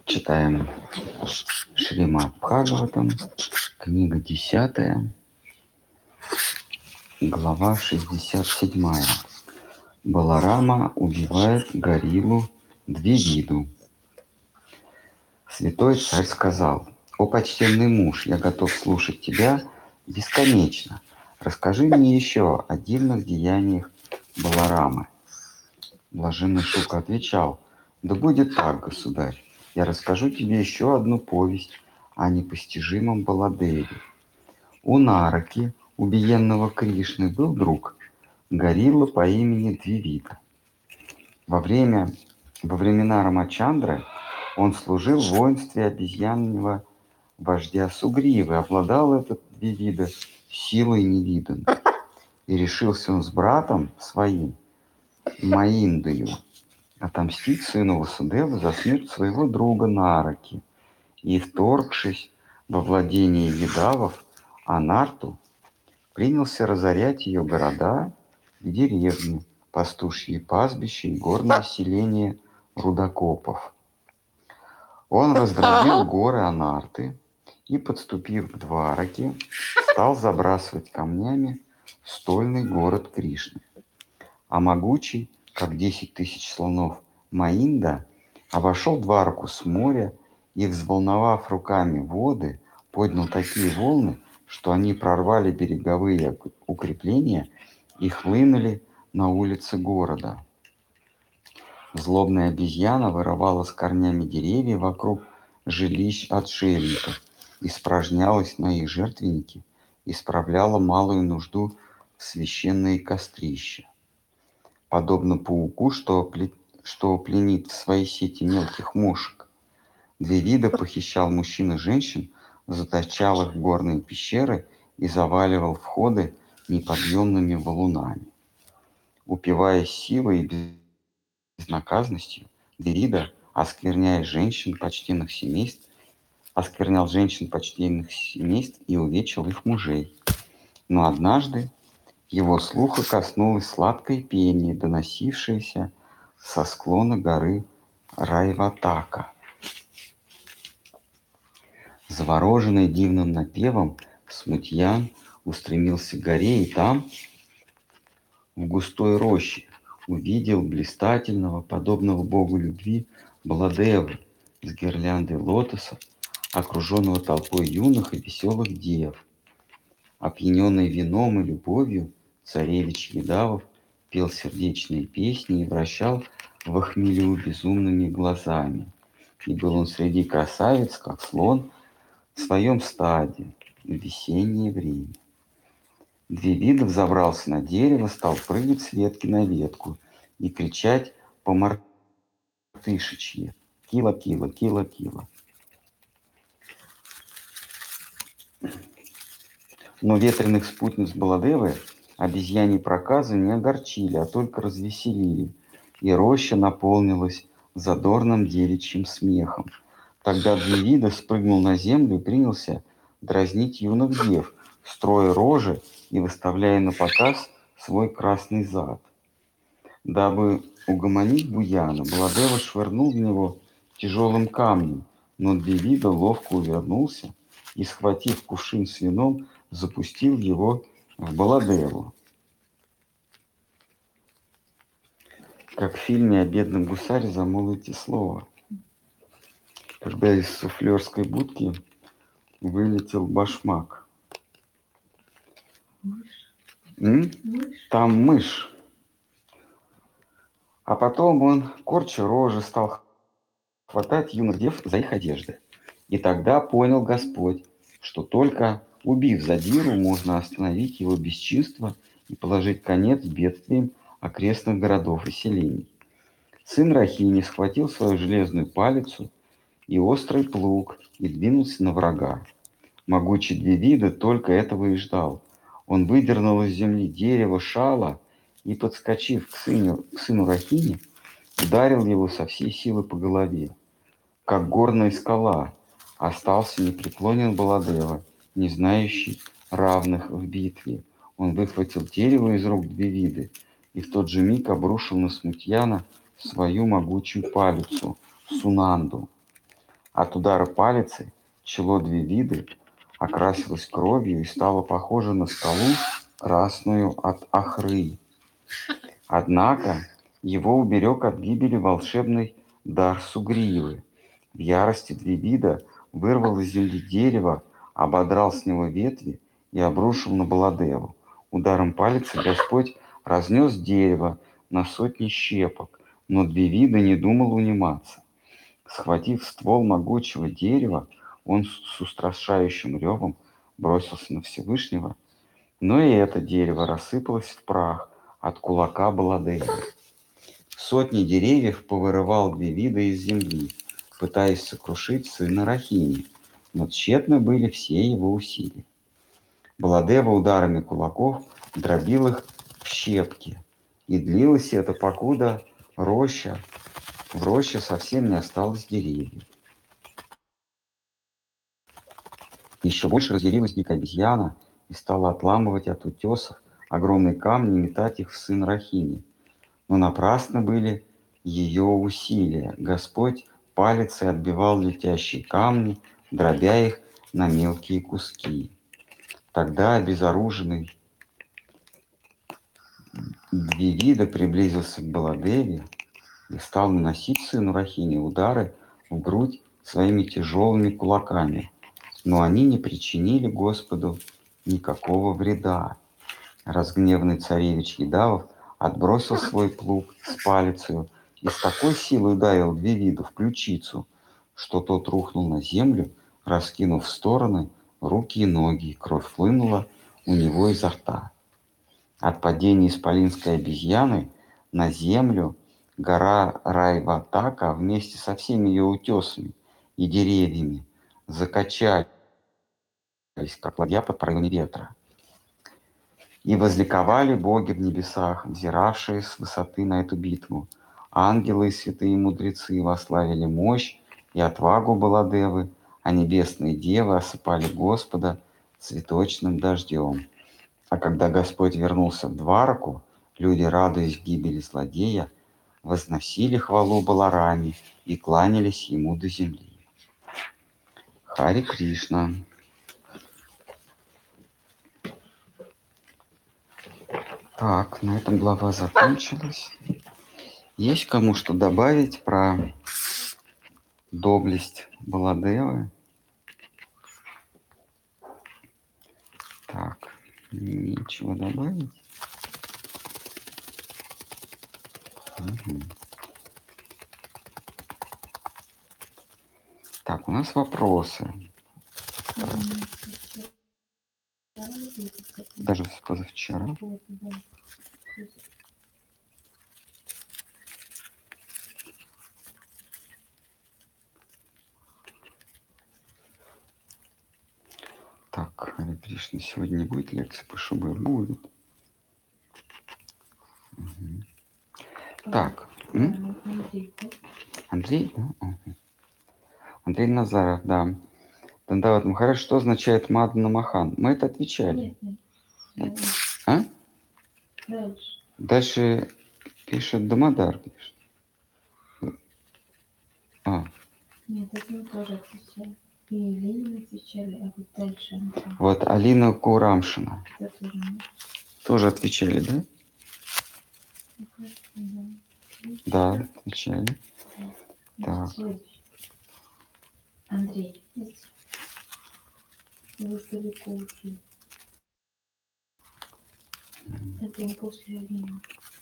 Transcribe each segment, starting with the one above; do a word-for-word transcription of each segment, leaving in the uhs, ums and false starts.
Читаем Шримад Бхагаватам, книга десятая, глава шестьдесят седьмая. Баларама убивает гориллу Двивиду. Святой царь сказал: «О почтенный муж, я готов слушать тебя бесконечно. Расскажи мне еще о дивных деяниях Баларамы». Блаженный Шука отвечал: «Да будет так, государь. Я расскажу тебе еще одну повесть о непостижимом Баладеве. У Нараки, убиенного Кришны, был друг, горилла по имени Двивида. Во время, во времена Рамачандры он служил в воинстве обезьянного вождя Сугривы, обладал этот Двивида силой невиданной. И решился он с братом своим, Маиндою, отомстить сыну Васудевы за смерть своего друга Нараки. И, вторгшись во владение Едавов, Анарту, принялся разорять ее города и деревни, пастушьи пастбища и горное селение рудокопов. Он раздробил горы Анарты и, подступив к Двараке, стал забрасывать камнями стольный город Кришны. А могучий, как десять тысяч слонов, Маинда обошел Двараку с моря и, взволновав руками воды, поднял такие волны, что они прорвали береговые укрепления и хлынули на улицы города. Злобная обезьяна вырывала с корнями деревья вокруг жилищ отшельников, испражнялась на их жертвенники, исправляла малую нужду в священные кострища. Подобно пауку, что, пле... что пленит в свои сети мелких мушек, Двивида похищал мужчин и женщин, заточал их в горные пещеры и заваливал входы неподъемными валунами. Упиваясь силой и безнаказанностью, Двивида, оскверняя женщин почтенных семейств, осквернял женщин почтенных семейств и увечил их мужей. Но однажды его слуха коснулось сладкое пение, доносившееся со склона горы Райватака. Завороженный дивным напевом, смутьян устремился к горе, и там, в густой роще, увидел блистательного, подобного богу любви, Баладеву с гирляндой лотосов, окруженного толпой юных и веселых дев. Опьяненный вином и любовью, царевич Едавов пел сердечные песни и вращал в хмелю безумными глазами. И был он среди красавиц, как слон, в своем стаде в весеннее время. Двивида взобрался на дерево, стал прыгать с ветки на ветку и кричать по-мартышечьи: «Кила, кила, кила, кила». Но ветреных спутниц Баладевы обезьяньи проказы не огорчили, а только развеселили, и роща наполнилась задорным девичьим смехом. Тогда Двивида спрыгнул на землю и принялся дразнить юных дев, строя рожи и выставляя на показ свой красный зад. Дабы угомонить буяна, Баладева швырнул в него тяжелым камнем, но Двивида ловко увернулся и, схватив кувшин с вином, запустил его в Баладеву. Как в фильме о бедном гусаре «Замолвите слово», когда из суфлерской будки вылетел башмак. Мышь. М? Мышь. Там мышь. А потом он, корча рожи, стал хватать юных дев за их одежды. И тогда понял Господь, что только убив задиру, можно остановить его бесчинство и положить конец бедствиям окрестных городов и селений. Сын Рахини схватил свою железную палицу и острый плуг и двинулся на врага. Могучий Двивида только этого и ждал. Он выдернул из земли дерево шала и, подскочив к сыну, к сыну Рахини, ударил его со всей силы по голове. Как горная скала остался непреклонен Баладева, не знающий равных в битве. Он выхватил дерево из рук Двивиды и в тот же миг обрушил на смутьяна свою могучую палицу Сунанду. От удара палицы чело Двевиды окрасилось кровью и стало похоже на скалу, красную от охры. Однако его уберег от гибели волшебный дар Сугривы. В ярости Двевида вырвал из земли дерево, ободрал с него ветви и обрушил на Баладеву. Ударом палицы Господь разнес дерево на сотни щепок, но Двевида не думал униматься. Схватив ствол могучего дерева, он с устрашающим ревом бросился на Всевышнего, но и это дерево рассыпалось в прах от кулака Баладевы. Сотни деревьев повырывал Двевида из земли, пытаясь сокрушить сына Рахини, но тщетны были все его усилия. Баладева ударами кулаков дробил их в щепки, и длилось это, покуда роща, в роще совсем не осталось деревьев. Еще больше разъярилась дикая обезьяна и стала отламывать от утесов огромные камни и метать их в сын Рахини. Но напрасно были ее усилия. Господь палицей отбивал летящие камни, дробя их на мелкие куски. Тогда обезоруженный Двевида приблизился к Баладеве и стал наносить сыну Рахини удары в грудь своими тяжелыми кулаками. Но они не причинили Господу никакого вреда. Разгневанный царевич Едавов отбросил свой плуг с палицей и с такой силой ударил Двевиду в ключицу, что тот рухнул на землю, раскинув в стороны руки и ноги, и кровь хлынула у него изо рта. От падения исполинской обезьяны на землю гора Райватака вместе со всеми ее утесами и деревьями закачались, как ладья под порывами ветра. И возликовали боги в небесах, взиравшие с высоты на эту битву. Ангелы и святые мудрецы восславили мощь и отвагу Баладевы, а небесные девы осыпали Господа цветочным дождем. А когда Господь вернулся в Двараку, люди, радуясь гибели злодея, возносили хвалу Балараме и кланялись ему до земли. Харе Кришна. Так, на этом глава закончилась. Есть кому что добавить про доблесть Баладевы? Так, нечего добавить. Угу. Так, у нас вопросы. Даже позавчера. Так, Харе Кришна, сегодня не будет лекции по Шубе? Будет. Угу. Так. М? Андрей? Угу. Андрей Назаров, да. Дандават Махарадж, что означает Мадна Махан? Мы это отвечали. Нет, нет. А? Дальше. Дальше пишет Дамодар. Пишет. А. Нет, это мы тоже отвечали. И Ленин отвечали, а вот дальше. Вот Алина Курамшина. Это тоже нет. Тоже отвечали, да? Да. Да, отвечали. Так. Следующий. Андрей, есть? Вы уж далеко ушли. Это не после Алины.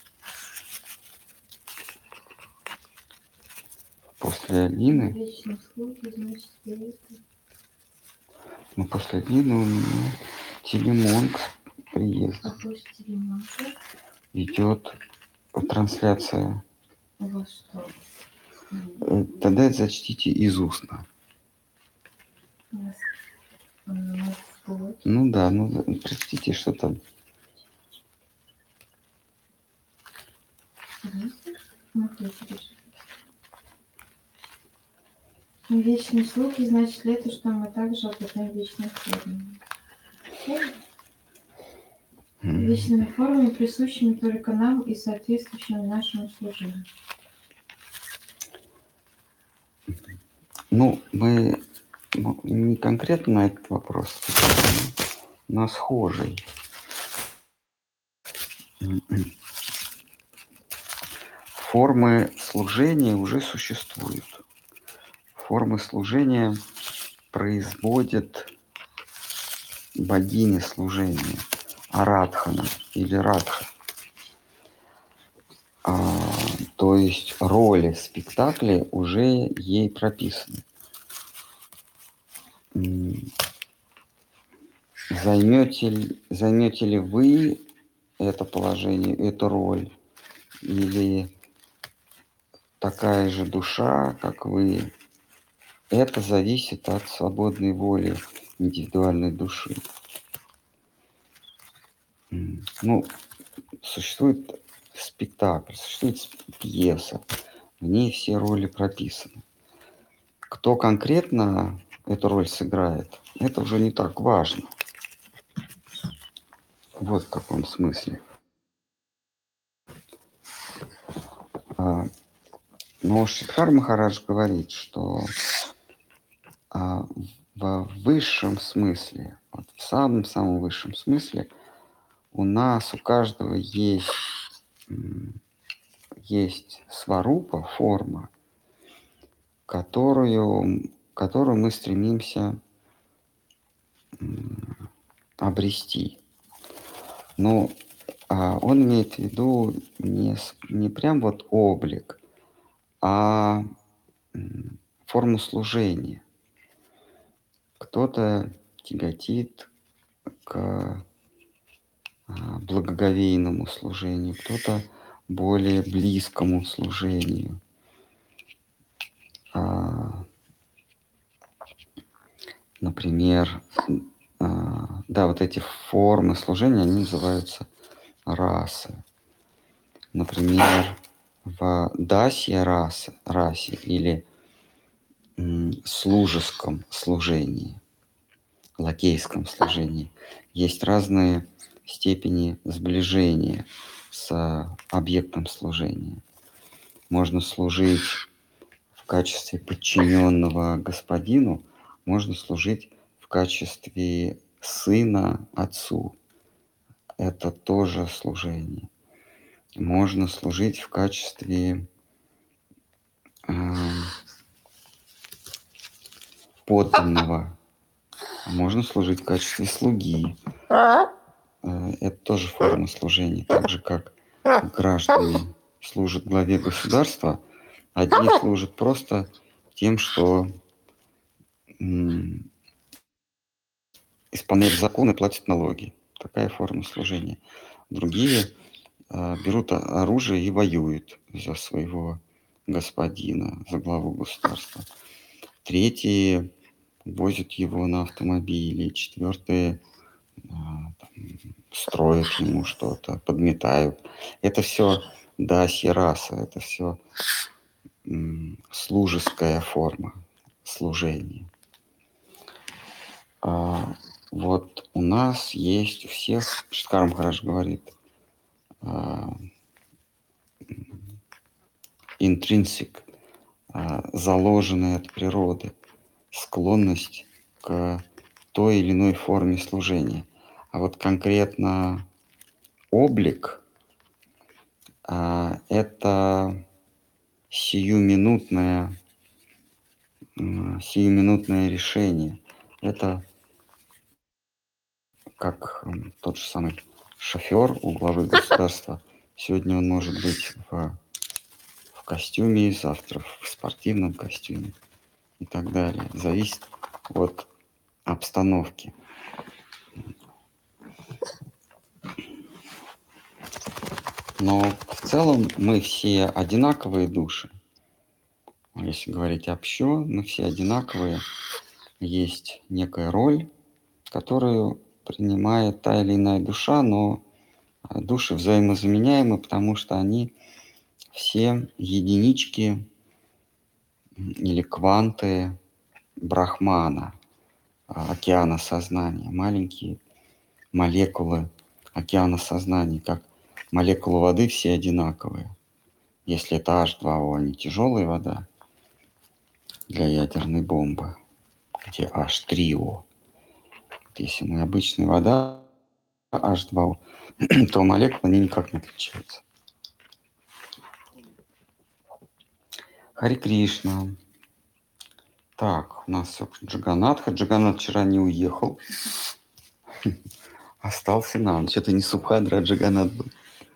После Алины? Вечные слуги, значит, это. Ну, после Алины у меня Телемонг приезд. А после Телемонга Идет трансляция. у вас что? Тогда зачтите из устно. У вас, у нас вот. Ну да, ну простите, что там. Вечные слуги, значит ли это, что мы также обладаем вечной формой? Вечными формами, присущими только нам и соответствующими нашему служению. Ну, мы ну, не конкретно на этот вопрос, но на схожий. Формы служения уже существуют. Формы служения производит богиня служения, Арадхана или Радха. А, то есть роли в спектакле уже ей прописаны. Займете, займете ли вы это положение, эту роль, или такая же душа, как вы, это зависит от свободной воли индивидуальной души. Ну, существует спектакль, существует пьеса, в ней все роли прописаны. Кто конкретно эту роль сыграет, это уже не так важно. Вот в каком смысле. Но Шридхар Махарадж говорит, что в высшем смысле, вот в самом-самом высшем смысле, у нас, у каждого есть, есть сварупа, форма, которую, которую мы стремимся обрести. Но а, он имеет в виду не, не прям вот облик, а форму служения. Кто-то тяготит к благоговейному служению, кто-то более близкому служению. А, например, а, да, вот эти формы служения, они называются расы. Например, в дасья расе, расе или м, служеском служении, лакейском служении есть разные степени сближения с объектом служения. Можно служить в качестве подчиненного господину, можно служить в качестве сына отцу. Это тоже служение. Можно служить в качестве э, подданного. Можно служить в качестве слуги. Э, это тоже форма служения. Так же, как граждане служат главе государства, одни служат просто тем, что м, исполняют законы, платят налоги. Такая форма служения. Другие э, берут оружие и воюют за своего господина, за главу государства. Третьи возят его на автомобиле. Четвертые э, там, строят ему что-то, подметают. Это все дасья раса, это все м, служеская форма служения. А, вот у нас есть у всех, Шридхар Махарадж говорит, интринсик, заложенная от природы склонность к той или иной форме служения. А вот конкретно облик это сиюминутное, сиюминутное решение. Это как тот же самый шофер у главы государства. Сегодня он может быть в, в костюме, завтра в спортивном костюме и так далее. Зависит от обстановки. Но в целом мы все одинаковые души. Если говорить общо, мы все одинаковые. Есть некая роль, которую принимает та или иная душа, но души взаимозаменяемы, потому что они все единички или кванты Брахмана, океана сознания, маленькие молекулы океана сознания, как молекулы воды все одинаковые. Если это эйч два о, а не тяжелая вода, для для ядерной бомбы, где H три O. Если мы обычная вода, H два O, то молекулы, они никак не отличаются. Хари Кришна. Так, у нас все Джаганатха. Джаганат вчера не уехал. Остался нам. Что-то не Субхадра, а Джаганат был.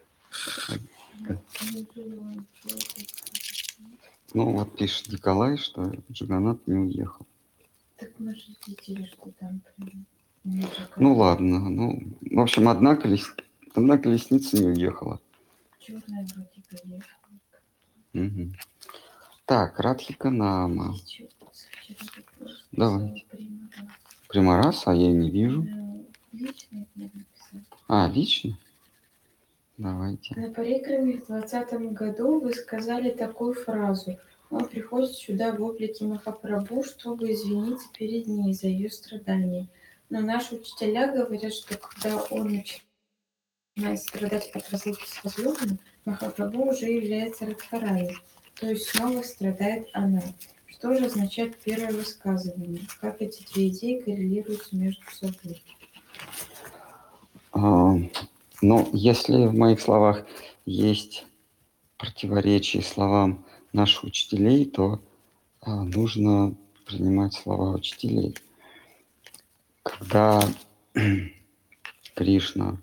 Ну, вот пишет Николай, что Джаганат не уехал. Так мы же видели, что там прям... Ну, ладно. Ну, в общем, одна, колес... одна колесница не уехала. Черная вроде поехала. Угу. Так, Радхика Нама. Давай. Примарас, а я не вижу. Лично это написать. А, лично? Давайте. На парикраме в двадцатом году вы сказали такую фразу. Он приходит сюда в облике Махапрабху, чтобы извиниться перед ней за ее страдания. Но наши учителя говорят, что когда он начинает страдать от разлуки с возлюбленным, Махапрабху уже является Радхарани, то есть снова страдает она. Что же означает первое высказывание? Как эти две идеи коррелируются между собой? А, ну, если в моих словах есть противоречие словам наших учителей, то а, нужно принимать слова учителей. Когда Кришна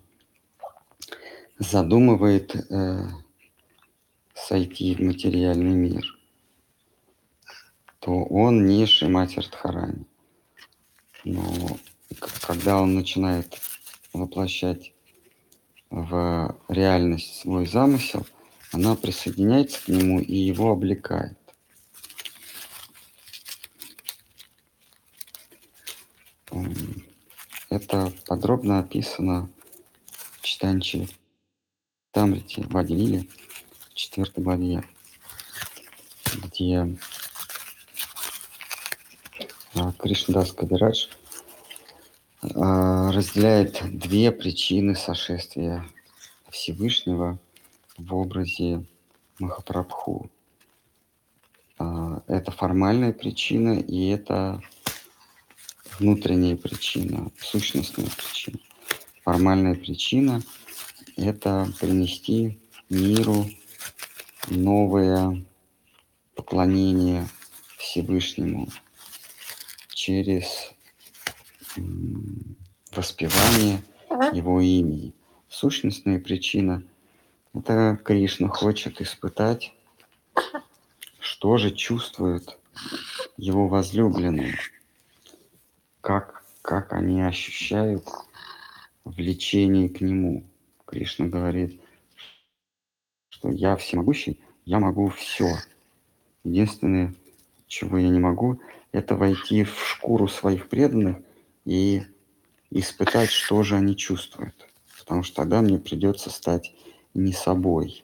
задумывает э, сойти в материальный мир, то он не Шримати Радхарани. Но когда он начинает воплощать в реальность свой замысел, она присоединяется к нему и его облекает. Это подробно описано в Читанче Тамрите в Адивиле, в четвертой главе, где Кришнадас Кавирадж разделяет две причины сошествия Всевышнего в образе Махапрабху. Это формальная причина и это внутренняя причина, сущностная причина. Формальная причина – это принести миру новое поклонение Всевышнему через воспевание Его имени. Сущностная причина – это Кришна хочет испытать, что же чувствуют Его возлюбленные, как, как они ощущают влечение к Нему. Кришна говорит, что я всемогущий, я могу все. Единственное, чего я не могу, это войти в шкуру своих преданных и испытать, что же они чувствуют. Потому что тогда мне придется стать не собой.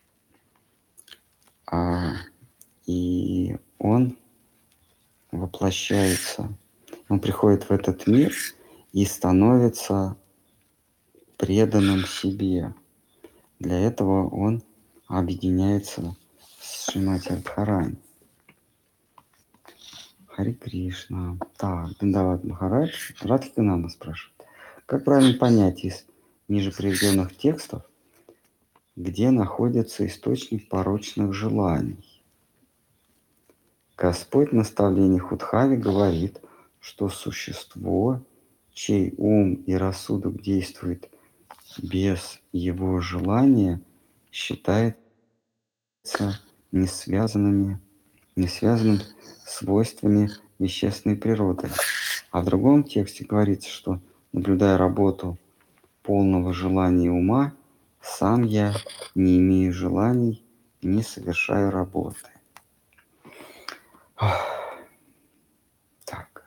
А, и он воплощается, он приходит в этот мир и становится преданным себе. Для этого он объединяется с Шримати Радхарани. Хари Кришна. Так, Вриндаван Махарадж, Радхика Нама спрашивает. Как правильно понять из ниже приведенных текстов, где находится источник порочных желаний? Господь в наставлении Худхави говорит, что существо, чей ум и рассудок действует без его желания, считается не связанными, не связанным свойствами вещественной природы. А в другом тексте говорится, что, наблюдая работу полного желания ума, сам я, не имею желаний, не совершаю работы. Так.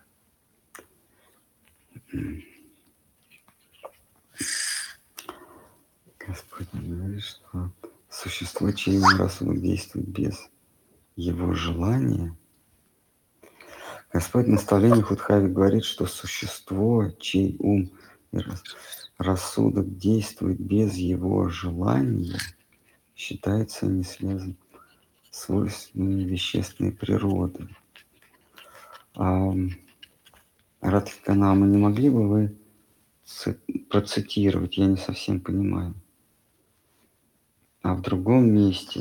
Господь говорит, что существо, чей ум рассудок действует без его желания. Господь в наставлении Худхави говорит, что существо, чей ум и рассудок действует без его желания, считается не связанным с свойствами вещественной природы. Радхиканама, не могли бы вы процитировать? Я не совсем понимаю. А в другом месте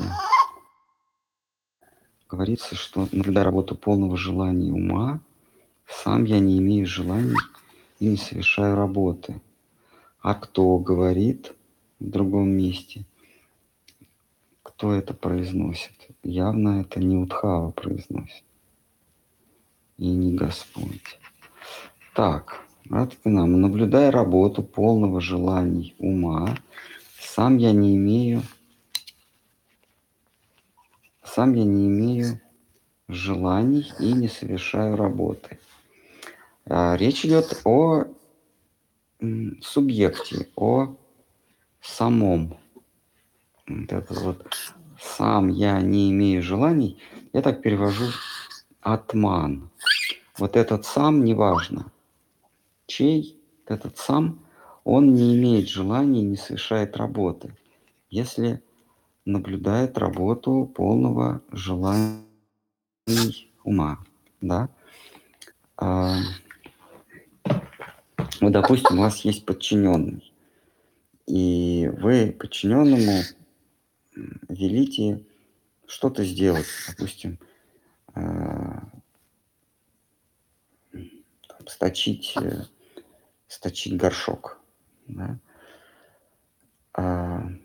говорится, что наблюдая работу полного желания ума, сам я не имею желаний и не совершаю работы. А кто говорит в другом месте? Кто это произносит? Явно это не Удхава произносит. И не Господь. Так, Радхиканама, наблюдая работу полного желаний ума, сам я не имею, сам я не имею желаний и не совершаю работы. А, речь идет о м, субъекте, о самом. Вот это вот сам я не имею желаний, я так перевожу атман. Вот этот сам, неважно, чей этот сам, он не имеет желаний, не совершает работы, если наблюдает работу полного желания ума, да? А, вот, допустим, у вас есть подчиненный, и вы подчиненному велите что-то сделать, допустим, а, сточить, сточить горшок, да? А,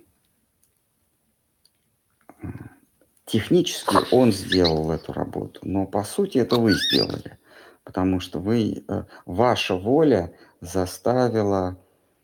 технически он сделал эту работу, но по сути это вы сделали, потому что вы, ваша воля заставила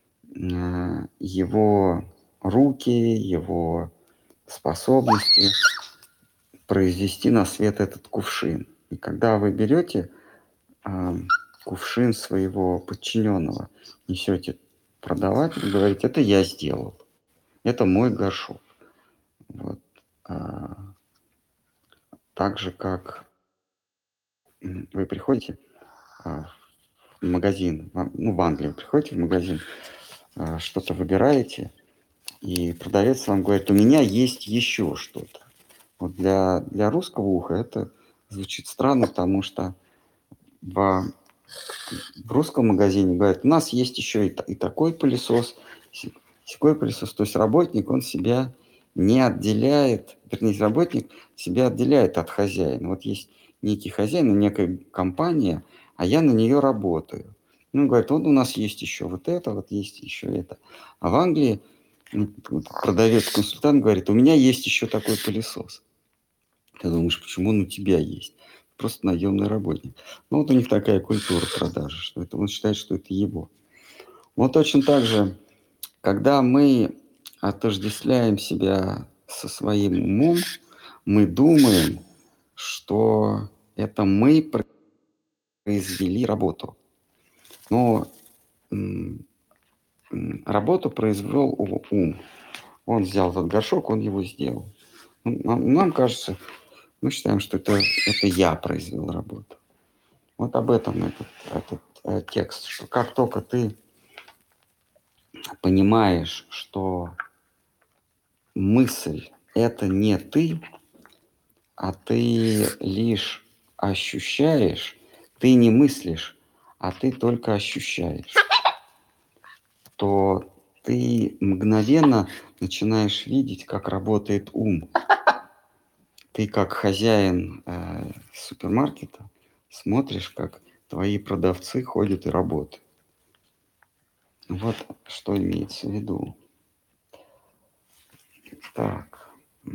его руки, его способности произвести на свет этот кувшин. И когда вы берете э, кувшин своего подчиненного, несете продавать, и говорите, это я сделал, это мой горшок. Вот. А, так же, как вы приходите а, в магазин, ну, в Англии вы приходите в магазин, а, что-то выбираете, и продавец вам говорит, у меня есть еще что-то. Вот для, для русского уха это звучит странно, потому что в, в русском магазине говорят, у нас есть еще и, и такой пылесос, и такой пылесос. То есть работник, он себя не отделяет, вернее, работник себя отделяет от хозяина. Вот есть некий хозяин, некая компания, а я на нее работаю. Ну, говорит, вот у нас есть еще вот это, вот есть еще это. А в Англии продавец-консультант говорит, у меня есть еще такой пылесос. Ты думаешь, почему он у тебя есть? Просто наемный работник. Ну, вот у них такая культура продажи, что это, он считает, что это его. Вот точно так же, когда мы отождествляем себя со своим умом, мы думаем, что это мы произвели работу. Но м- м- работу произвел ум. Он взял этот горшок, он его сделал. Нам, нам кажется, мы считаем, что это, это я произвел работу. Вот об этом этот, этот э, текст, что как только ты понимаешь, что мысль – это не ты, а ты лишь ощущаешь, ты не мыслишь, а ты только ощущаешь, то ты мгновенно начинаешь видеть, как работает ум. Ты как хозяин э, супермаркета смотришь, как твои продавцы ходят и работают. Вот что имеется в виду. Так.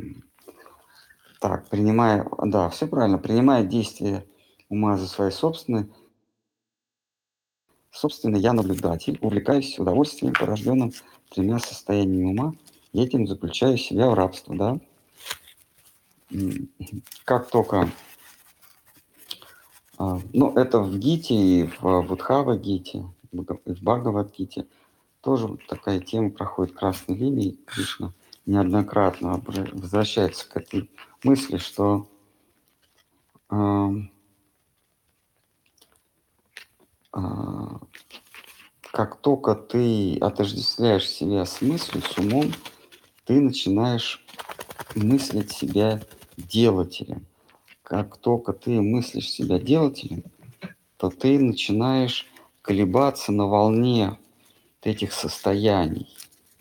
Так, принимая, да, все правильно, принимая действия ума за свои собственные, собственно, я наблюдатель, увлекаюсь удовольствием, порожденным тремя состояниями ума, и этим заключаю себя в рабство, да. Как только, ну, это в Гите и в Будхава-гите, в Бхагавад-гите тоже такая тема проходит красной линией. Кришна неоднократно возвращается к этой мысли, что э, э, как только ты отождествляешь себя с мыслью, с умом, ты начинаешь мыслить себя делателем. Как только ты мыслишь себя делателем, то ты начинаешь колебаться на волне этих состояний.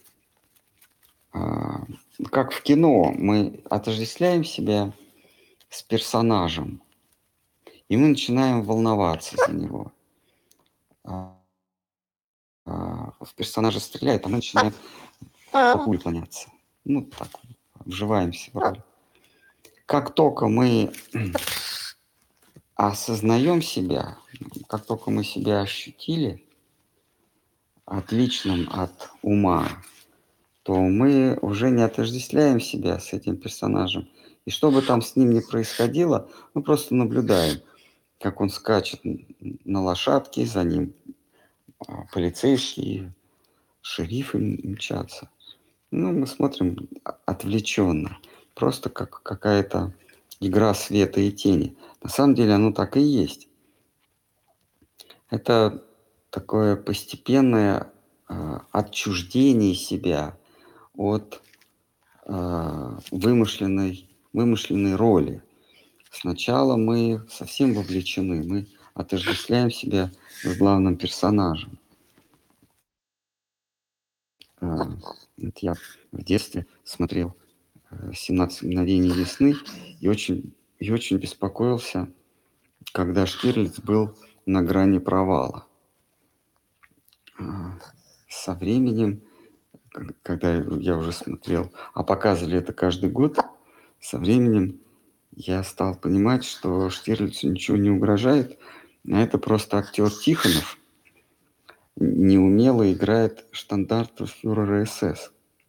Как в кино, мы отождествляем себя с персонажем, и мы начинаем волноваться за него. В персонажа стреляет, а мы начинаем по пуле клоняться. Ну, так, вживаемся в роль. Как только мы осознаем себя, как только мы себя ощутили отличным от ума, то мы уже не отождествляем себя с этим персонажем. И что бы там с ним ни происходило, мы просто наблюдаем, как он скачет на лошадке, за ним полицейские, шерифы мчатся. Ну, мы смотрим отвлеченно, просто как какая-то игра света и тени. На самом деле оно так и есть. Это такое постепенное э, отчуждение себя от э, вымышленной, вымышленной роли. Сначала мы совсем вовлечены, мы отождествляем себя с главным персонажем. Э, это я в детстве смотрел «семнадцать мгновений весны» и очень, и очень беспокоился, когда Штирлиц был на грани провала. Со временем, когда я уже смотрел, а показывали это каждый год, со временем я стал понимать, что Штирлицу ничего не угрожает, а это просто актер Тихонов неумело играет штандартенфюрера СС.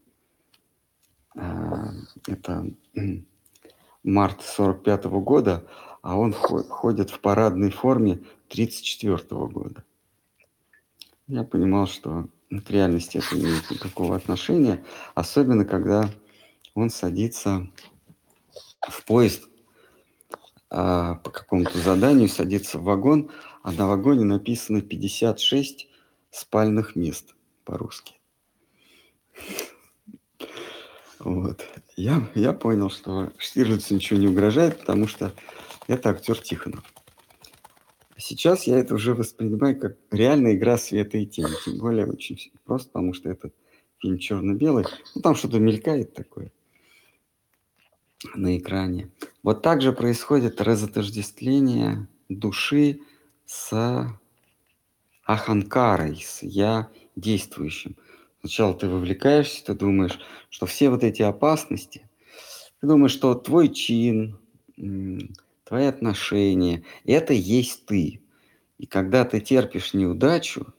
Это март сорок пятого года, а он ходит в парадной форме тридцать четвёртого года. Я понимал, что к реальности это не имеет никакого отношения, особенно когда он садится в поезд а, по какому-то заданию, садится в вагон, а на вагоне написано пятьдесят шесть спальных мест по-русски. Вот. Я, я понял, что Штирлицу ничего не угрожает, потому что это актер Тихонов. Сейчас я это уже воспринимаю как реальная игра света и тени. Тем более очень просто, потому что это фильм черно-белый. Ну, там что-то мелькает такое на экране. Вот так же происходит разотождествление души с аханкарой, с я действующим. Сначала ты вовлекаешься, ты думаешь, что все вот эти опасности, ты думаешь, что твой чин, твои отношения, это есть ты. И когда ты терпишь неудачу,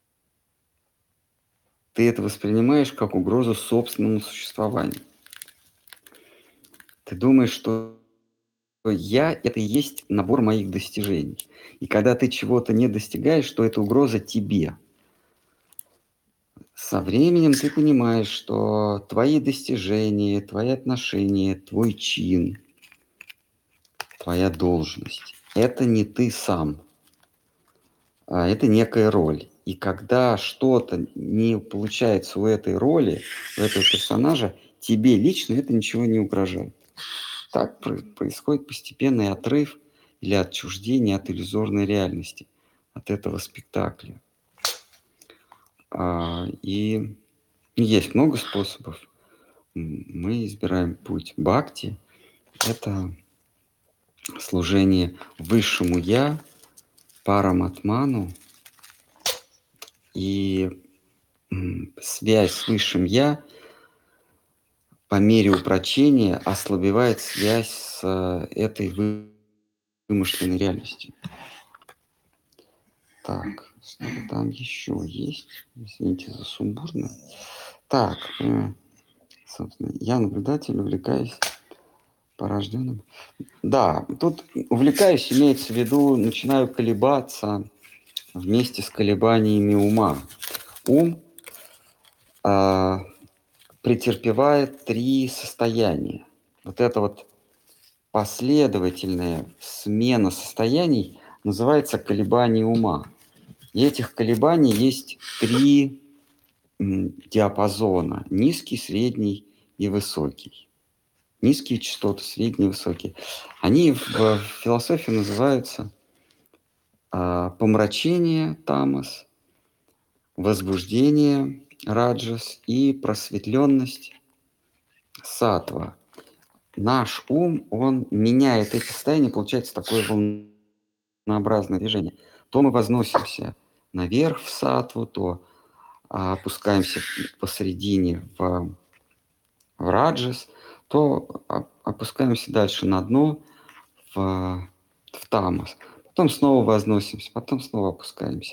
ты это воспринимаешь как угрозу собственному существованию. Ты думаешь, что я – это и есть набор моих достижений. И когда ты чего-то не достигаешь, то это угроза тебе. Со временем ты понимаешь, что твои достижения, твои отношения, твой чин, твоя должность – это не ты сам, а это некая роль. И когда что-то не получается у этой роли, у этого персонажа, тебе лично это ничего не угрожает. Так происходит постепенный отрыв или отчуждение от иллюзорной реальности, от этого спектакля. И есть много способов. Мы избираем путь бхакти. Это служение высшему Я, параматману, и связь с высшим Я по мере упрочения ослабевает связь с этой вымышленной реальностью. Так, что там еще есть? Извините за сумбурно. Так, э, собственно, я наблюдатель, увлекаюсь порожденным. Да, тут увлекаюсь, имеется в виду, начинаю колебаться вместе с колебаниями ума. Ум э, претерпевает три состояния. Вот это вот последовательная смена состояний называется колебание ума. И этих колебаний есть три м, диапазона. Низкий, средний и высокий. Низкие частоты, средние, высокие. Они в, в философии называются а, помрачение, тамас, возбуждение, раджас, и просветленность, сатва. Наш ум, он меняет эти состояния, получается такое волнообразное движение. То мы возносимся наверх в сатву, то а, опускаемся посередине в, в раджас, то а, опускаемся дальше на дно в, в тамас. Потом снова возносимся, потом снова опускаемся.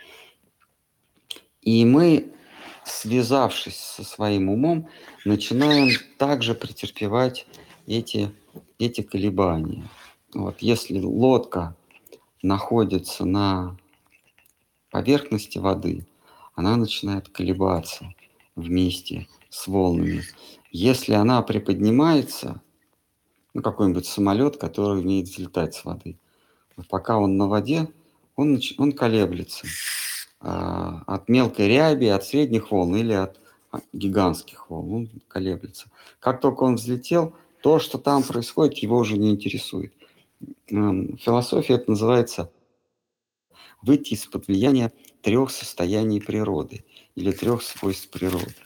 И мы, связавшись со своим умом, начинаем также претерпевать эти, эти колебания. Вот, если лодка находится на поверхности воды, она начинает колебаться вместе с волнами. Если она приподнимается, ну, какой-нибудь самолет, который умеет взлетать с воды, вот пока он на воде, он, он колеблется а, от мелкой ряби, от средних волн или от гигантских волн, он колеблется. Как только он взлетел, то, что там происходит, его уже не интересует. Философия это называется выйти из-под влияния трех состояний природы или трех свойств природы.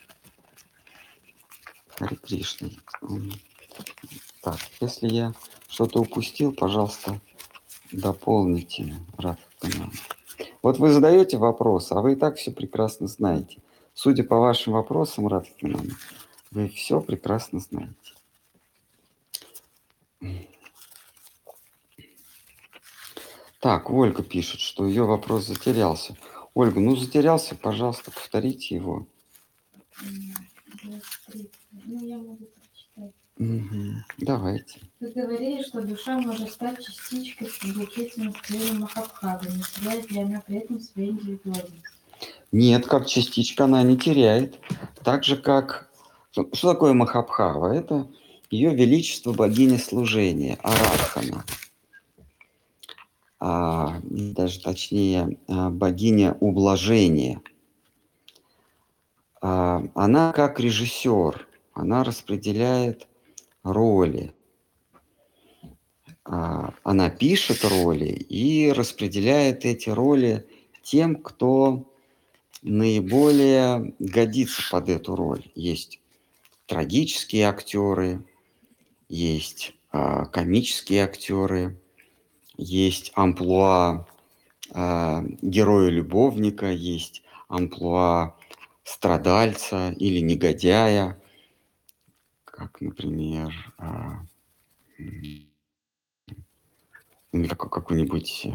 Харе Кришна. Так, если я что-то упустил, пожалуйста, дополните, Радхакунам. Вот вы задаете вопрос, а вы и так все прекрасно знаете. Судя по вашим вопросам, Радхакунам, вы все прекрасно знаете. Так, Ольга пишет, что ее вопрос затерялся. Ольга, ну затерялся, пожалуйста, повторите его. Ну, я могу прочитать. Угу. Давайте. Вы говорили, что душа может стать частичкой в букете настроения Махабхавы, не теряет ли она при этом своей индивидуальности? Нет, как частичка она не теряет. Так же, как... Что такое Махабхава? Это ее величество богиня служения, Арадхана. А, даже точнее, богиня ублажения. А, она как режиссер, она распределяет роли. А, она пишет роли и распределяет эти роли тем, кто наиболее годится под эту роль. Есть трагические актеры, есть а, комические актеры, есть амплуа а, героя-любовника, есть амплуа страдальца или негодяя, как, например, а, или как, какой-нибудь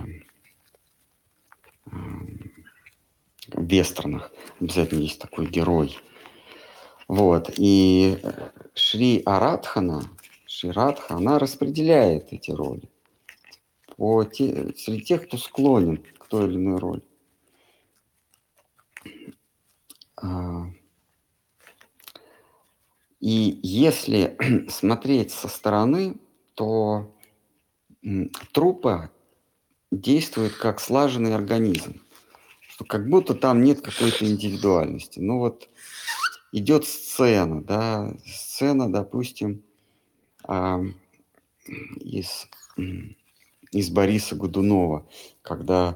а, в вестернах обязательно есть такой герой. Вот. И Шри Арадхана, Шри Радха, она распределяет эти роли по те, среди тех, кто склонен к той или иной роли. И если смотреть со стороны, то труппа действует как слаженный организм, что как будто там нет какой-то индивидуальности. Ну вот идет сцена, да, сцена, допустим, из, из Бориса Годунова, когда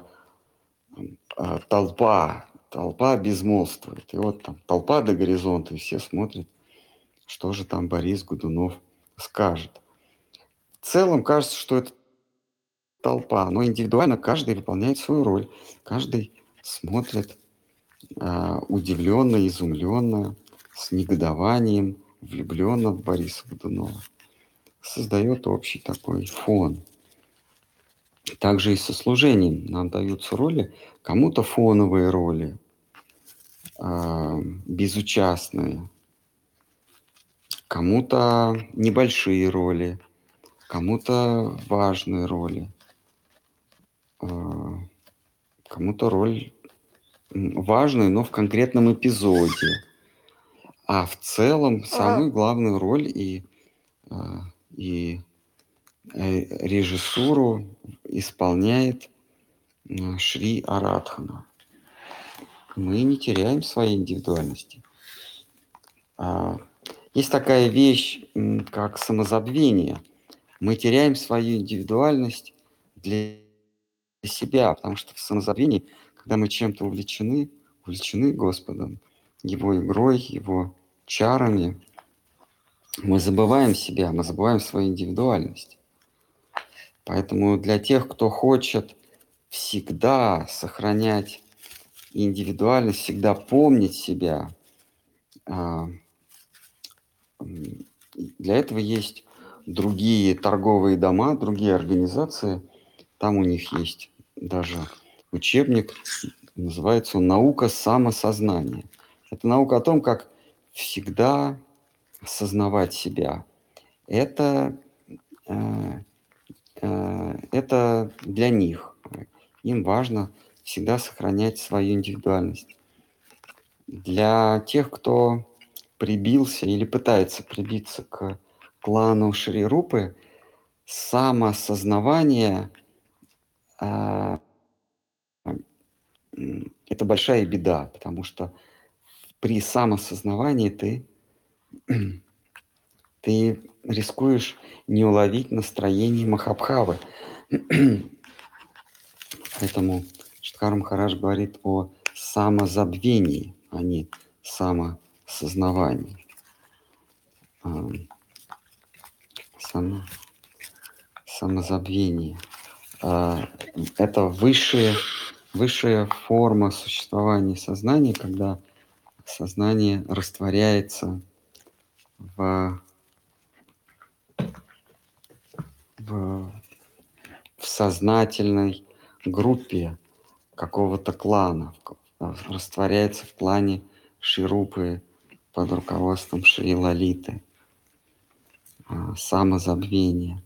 толпа, толпа безмолвствует. И вот там толпа до горизонта, и все смотрят, что же там Борис Годунов скажет. В целом кажется, что это толпа, но индивидуально каждый выполняет свою роль. Каждый смотрит а, удивленно, изумленно, с негодованием, влюбленно в Бориса Годунова. Создает общий такой фон. Также и со служением нам даются роли, кому-то фоновые роли, а, безучастные, кому-то небольшие роли, кому-то важные роли, а, кому-то роль важная, но в конкретном эпизоде. А в целом самую главную роль и, и режиссуру исполняет Шри Арадхана. Мы не теряем своей индивидуальности. Есть такая вещь, как самозабвение. Мы теряем свою индивидуальность для себя, потому что в самозабвении, когда мы чем-то увлечены, увлечены Господом, Его игрой, Его чарами, мы забываем себя, мы забываем свою индивидуальность. Поэтому для тех, кто хочет всегда сохранять индивидуальность, всегда помнить себя, а, м, для этого есть другие торговые дома, другие организации. Там у них есть даже учебник, называется он «Наука самосознания». Это наука о том, как всегда осознавать себя. Это, э, э, это для них. Им важно всегда сохранять свою индивидуальность. Для тех, кто прибился или пытается прибиться к клану Шри Рупы, самоосознавание а, м, это большая беда, потому что при самосознавании ты, ты рискуешь не уловить настроение Махабхавы. Поэтому Шидхар Махарадж говорит о самозабвении, а не самосознавании. А, само, самозабвение. А, это высшая, высшая форма существования сознания, когда сознание растворяется в, в, в сознательной группе какого-то клана, растворяется в клане Шри-Рупы под руководством Шри Лалиты. Самозабвение,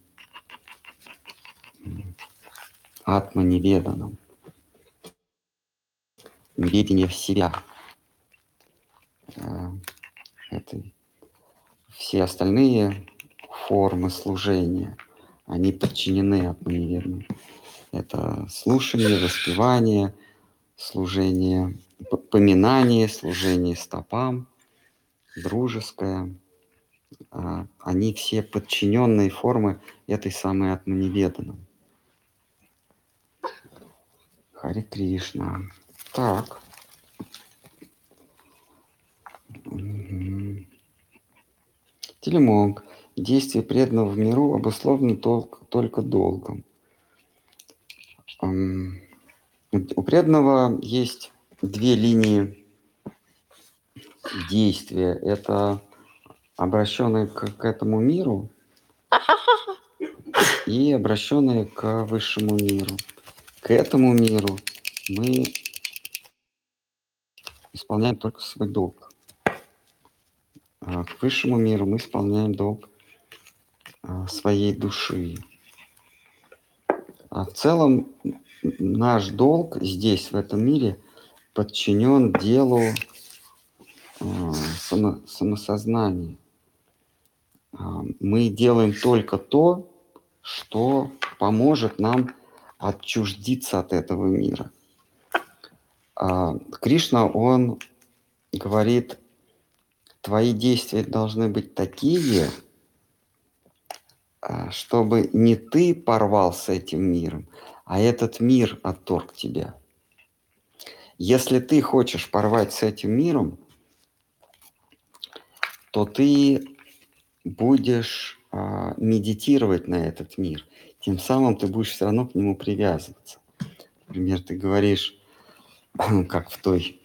атма неведанном, видение в себя. Это все остальные формы служения, они подчинены атма неведанному. Это слушание, воспевание, служение, поминание, служение стопам, дружеское. Они все подчиненные формы этой самой атма неведанном. Харе Кришна. Так. Угу. Телемонг. Действие преданного в миру обусловлено только, только долгом. Um, у преданного есть две линии действия. Это обращенные к, к этому миру и обращенные к высшему миру. К этому миру мы исполняем только свой долг. А к высшему миру мы исполняем долг а, своей души. А в целом наш долг здесь, в этом мире, подчинен делу а, само, самосознания. А, мы делаем только то, что поможет нам отчуждиться от этого мира. А, Кришна, он говорит, твои действия должны быть такие, чтобы не ты порвал с этим миром, а этот мир отторг тебя. Если ты хочешь порвать с этим миром, то ты будешь а, медитировать на этот мир. Тем самым ты будешь все равно к нему привязываться. Например, ты говоришь, как в той,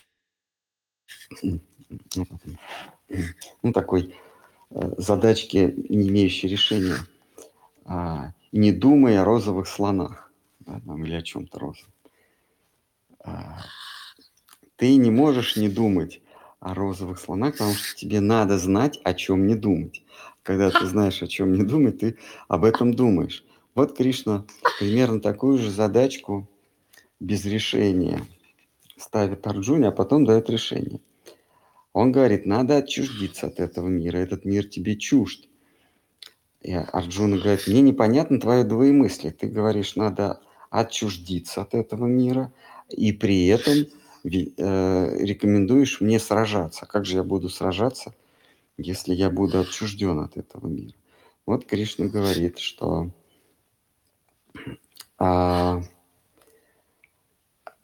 ну, такой задачке, не имеющей решения. А, не думай о розовых слонах, да, там, или о чем-то розовом. А, ты не можешь не думать о розовых слонах, потому что тебе надо знать, о чем не думать. Когда ты знаешь, о чем не думать, ты об этом думаешь. Вот Кришна примерно такую же задачку без решения ставит Арджуне, а потом дает решение. Он говорит, надо отчуждиться от этого мира, этот мир тебе чужд. И Арджуна говорит, мне непонятно твое двоемыслие. Ты говоришь, надо отчуждиться от этого мира, и при этом э, рекомендуешь мне сражаться. Как же я буду сражаться, если я буду отчужден от этого мира? Вот Кришна говорит, что а,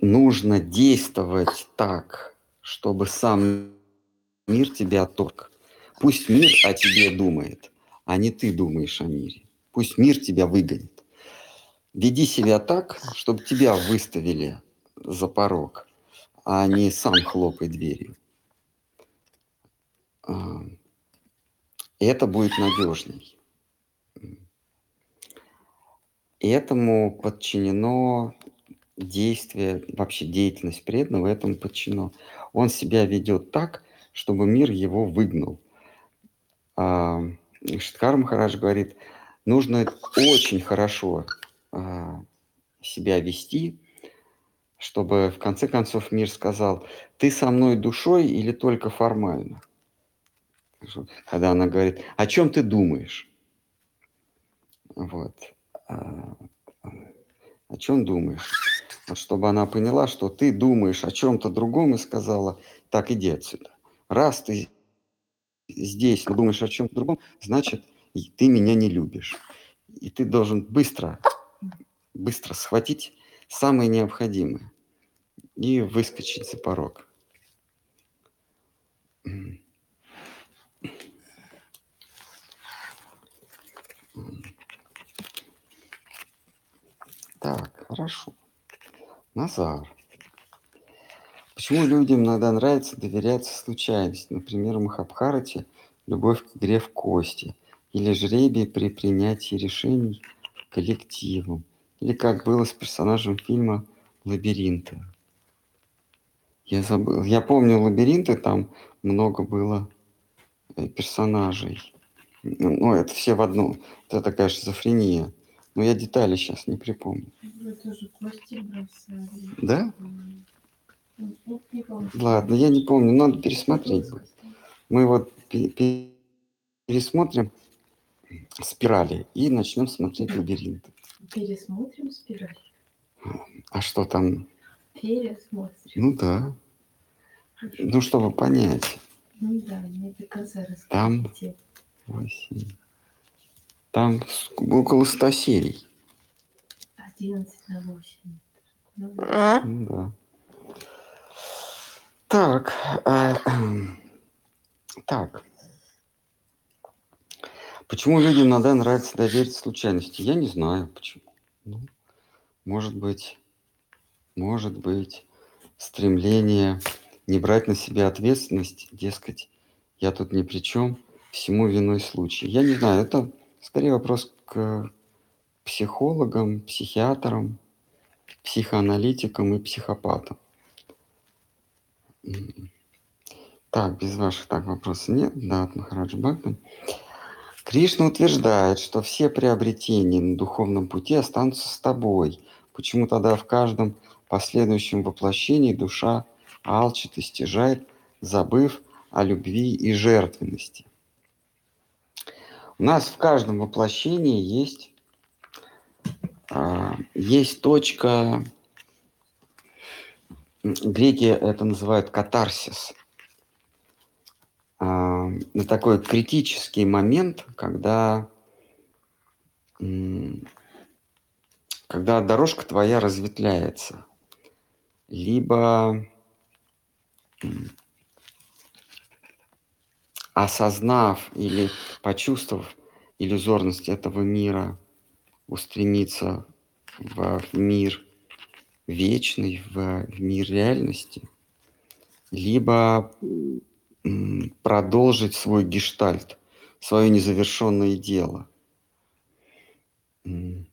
нужно действовать так, чтобы сам мир тебя отторг. Пусть мир о тебе думает, а не ты думаешь о мире. Пусть мир тебя выгонит. Веди себя так, чтобы тебя выставили за порог, а не сам хлопай дверью. И это будет надежней. И этому подчинено действие, вообще деятельность преданного этому подчинено. Он себя ведет так, чтобы мир его выгнал. А, Шидхар Махарадж говорит, нужно очень хорошо а, себя вести, чтобы в конце концов мир сказал, ты со мной душой или только формально? Когда она говорит, о чем ты думаешь? Вот. А, О чем думаешь? Вот чтобы она поняла, что ты думаешь о чем-то другом и сказала, так, иди отсюда. Раз ты здесь думаешь о чем-то другом, значит, ты меня не любишь. И ты должен быстро, быстро схватить самое необходимое и выскочить за порог. Так, хорошо. Назар. Почему людям иногда нравится доверяться случайности? Например, в Махабхарате любовь к игре в кости или жребий при принятии решений коллективом. Или как было с персонажем фильма «Лабиринты». Я забыл. Я помню «Лабиринты», там много было персонажей. Ну, это все в одну. Это такая шизофрения. Но я детали сейчас не припомню. Вы тоже кости бросали. Да? Ну, не помню. Ладно, я не помню. Надо пересмотреть. Мы вот пересмотрим «Спирали» и начнем смотреть «Лабиринты». Пересмотрим «Спираль». А что там? Пересмотрим. Ну да. Ну, чтобы понять. Ну да, не до конца Там расскажите. восемь. Там около ста серий. одиннадцать на восемь. Ну, Ну да. Так. А, так. Почему людям иногда нравится довериться случайности? Я не знаю, почему. Ну, может быть, может быть, стремление не брать на себя ответственность, дескать, я тут ни при чем, всему виной случай. Я не знаю, это скорее вопрос к психологам, психиатрам, психоаналитикам и психопатам. Так, без ваших так вопросов нет. Да, от Махараджа Бхакти. Кришна утверждает, что все приобретения на духовном пути останутся с тобой. Почему тогда в каждом последующем воплощении душа алчит и стяжает, забыв о любви и жертвенности? У нас в каждом воплощении есть, а, есть точка, греки это называют катарсис. А, на такой критический момент, когда, когда дорожка твоя разветвляется. Либо осознав или почувствовав иллюзорность этого мира, устремиться в мир вечный, в, в мир реальности, либо м, продолжить свой гештальт, свое незавершенное дело. М.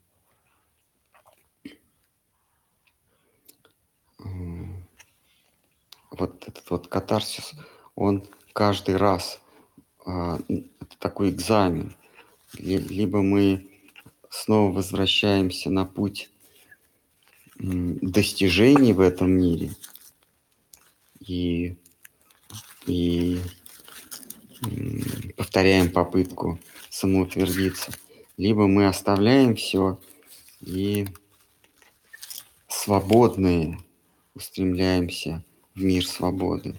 М. Вот этот вот катарсис, он каждый раз а, это такой экзамен. Либо мы снова возвращаемся на путь м, достижений в этом мире и, и м, повторяем попытку самоутвердиться, либо мы оставляем все и свободные устремляемся в мир свободы.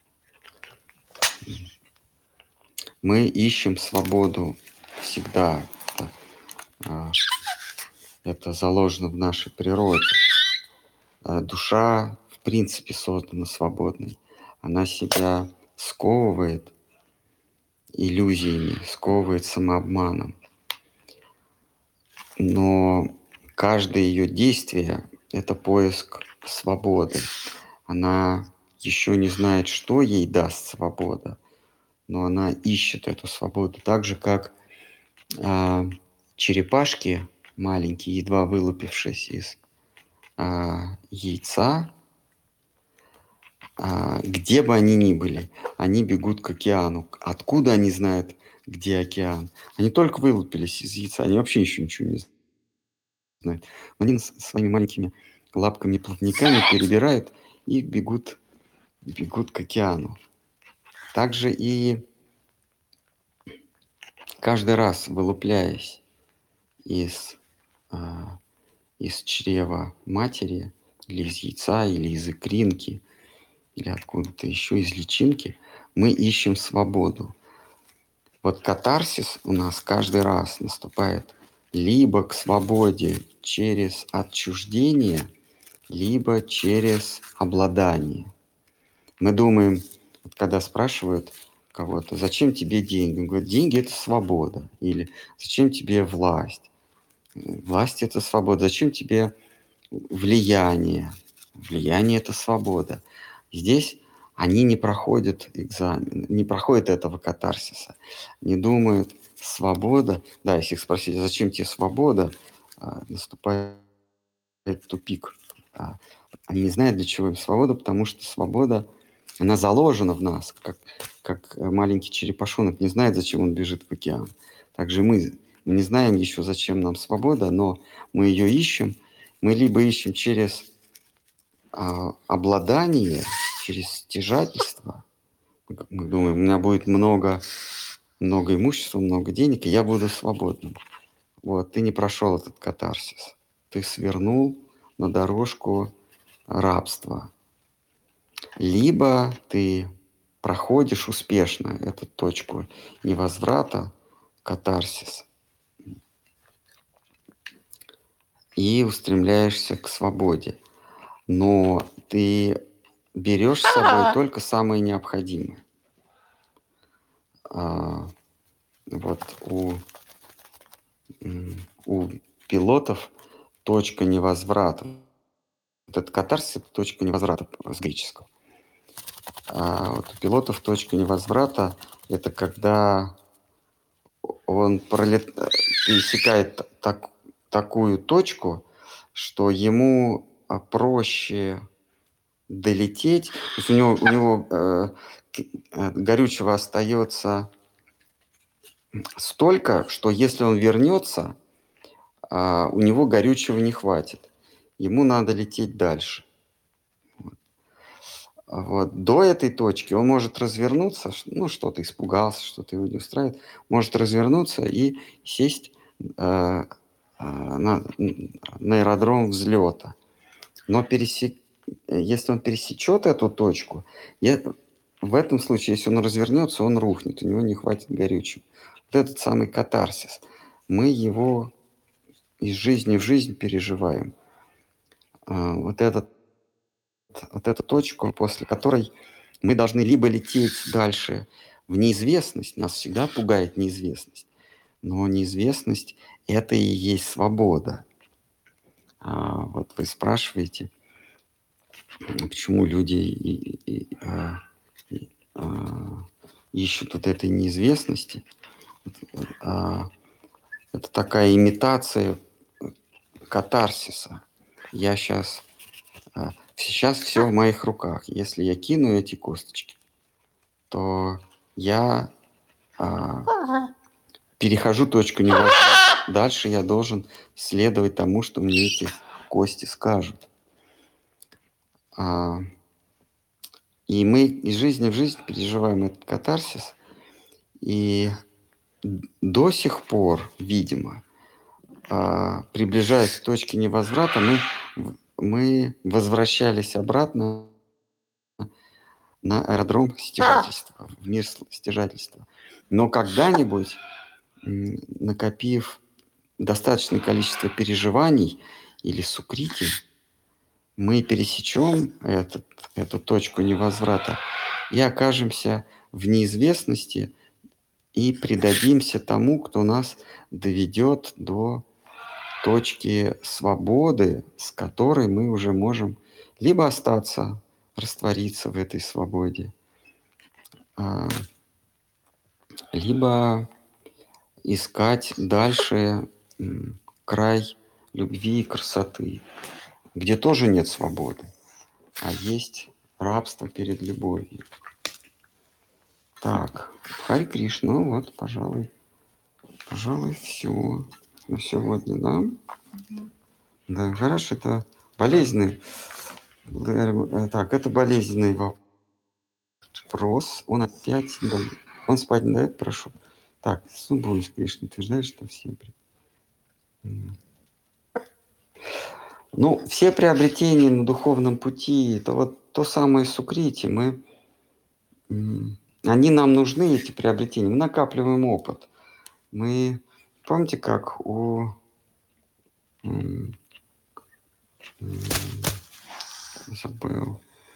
Мы ищем свободу всегда. Это, это заложено в нашей природе. а, душа в принципе создана свободной. Она себя сковывает иллюзиями, сковывает самообманом. Но каждое ее действие– это поиск свободы. Она еще не знает, что ей даст свобода, но она ищет эту свободу. Так же, как а, черепашки маленькие, едва вылупившись из а, яйца, а, где бы они ни были, они бегут к океану. Откуда они знают, где океан? Они только вылупились из яйца, они вообще еще ничего не знают. Они с- своими маленькими лапками-плавниками перебирают и бегут, бегут к океану. Также и каждый раз, вылупляясь из, а, из чрева матери, или из яйца, или из икринки, или откуда-то еще из личинки, мы ищем свободу. Вот катарсис у нас каждый раз наступает либо к свободе через отчуждение, либо через обладание. Мы думаем, вот когда спрашивают кого-то, зачем тебе деньги? Он говорит, деньги – это свобода. Или зачем тебе власть? Власть – это свобода. Зачем тебе влияние? Влияние – это свобода. Здесь они не проходят экзамен, не проходят этого катарсиса. Не думают, свобода. Да, если их спросить, зачем тебе свобода, а, наступает тупик. А, Они не знают, для чего им свобода, потому что свобода, она заложена в нас, как, как маленький черепашонок не знает, зачем он бежит в океан. Также мы, мы не знаем еще, зачем нам свобода, но мы ее ищем. Мы либо ищем через а, обладание, через стяжательство. Мы думаем, у меня будет много, много имущества, много денег, и я буду свободным. Вот, ты не прошел этот катарсис. Ты свернул на дорожку рабства. Либо ты проходишь успешно эту точку невозврата, катарсис, и устремляешься к свободе. Но ты берешь с собой только самое необходимое. А, вот у, м, у пилотов точка невозврата. Вот этот катарсис – это точка невозврата с греческого. А вот у пилотов точка невозврата – это когда он пролет... пересекает так... такую точку, что ему а, проще долететь. То есть у него, у него э, к- э, горючего остается столько, что если он вернется, а, у него горючего не хватит. Ему надо лететь дальше. Вот. До этой точки он может развернуться, ш- ну, что-то испугался, что-то его не устраивает, может развернуться и сесть э, э, на, на аэродром взлета. Но пересек... если он пересечет эту точку, я... в этом случае, если он развернется, он рухнет, у него не хватит горючего. Вот этот самый катарсис. Мы его из жизни в жизнь переживаем. А, Вот этот вот эту точку, после которой мы должны либо лететь дальше в неизвестность, нас всегда пугает неизвестность, но неизвестность – это и есть свобода. А, вот вы спрашиваете, почему люди и, и, а, и, а, ищут вот этой неизвестности. А, это такая имитация катарсиса. Я сейчас Сейчас все в моих руках. Если я кину эти косточки, то я а, перехожу точку невозврата. Дальше я должен следовать тому, что мне эти кости скажут. А, и мы из жизни в жизнь переживаем этот катарсис. И до сих пор, видимо, а, приближаясь к точке невозврата, мы, мы возвращались обратно на аэродром стяжательства, в мир стяжательства. Но когда-нибудь, м, накопив достаточное количество переживаний или сукрити, мы пересечем этот, эту точку невозврата и окажемся в неизвестности и предадимся тому, кто нас доведет до точки свободы, с которой мы уже можем либо остаться, раствориться в этой свободе, а, либо искать дальше м, край любви и красоты, где тоже нет свободы, а есть рабство перед любовью. Так, Хари Кришна, ну вот, пожалуй, пожалуй, все на сегодня, да? Мгм. Да, хорошо, это болезненный. э, Так, это болезненный вопрос. Он опять... не дает- Он спать не дает, прошу. Так, Субху Кришна утверждает, что все... при- М. Ну, все приобретения на духовном пути, это вот то самое сукрити, мы... м, Они нам нужны, эти приобретения. Мы накапливаем опыт. Мы... Помните, как у... м, м, Забыл.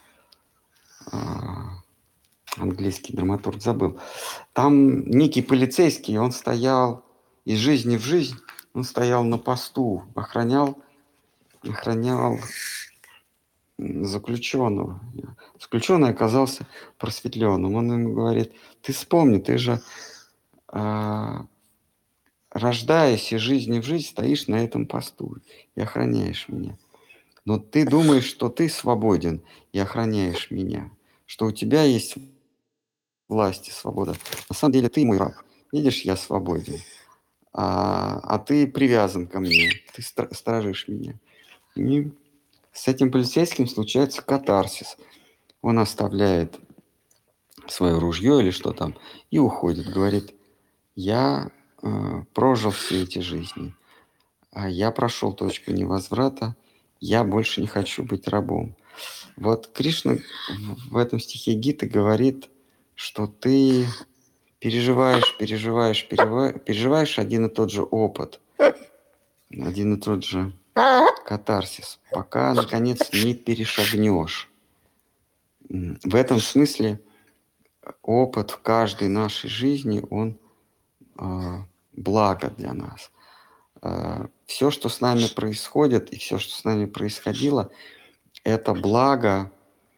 а, Английский драматург, забыл. Там некий полицейский, он стоял из жизни в жизнь, он стоял на посту, охранял, охранял м, заключенного. Заключенный оказался просветленным. Он ему говорит: ты вспомни, ты же, а, рождаясь из жизни в жизнь, стоишь на этом посту и охраняешь меня. Но ты думаешь, что ты свободен и охраняешь меня, что у тебя есть власть и свобода. На самом деле ты мой раб. Видишь, я свободен. А, а ты привязан ко мне, ты стра- сторожишь меня. И с этим полицейским случается катарсис. Он оставляет свое ружье или что там и уходит. Говорит: я э, прожил все эти жизни, а я прошел точку невозврата, я больше не хочу быть рабом. Вот Кришна в в этом стихе Гиты говорит, что ты переживаешь, переживаешь, переживаешь, переживаешь один и тот же опыт, один и тот же катарсис, пока, наконец, не перешагнешь. М, В этом смысле опыт в каждой нашей жизни, он а, благо для нас. Все, что с нами происходит, и все, что с нами происходило, это благо,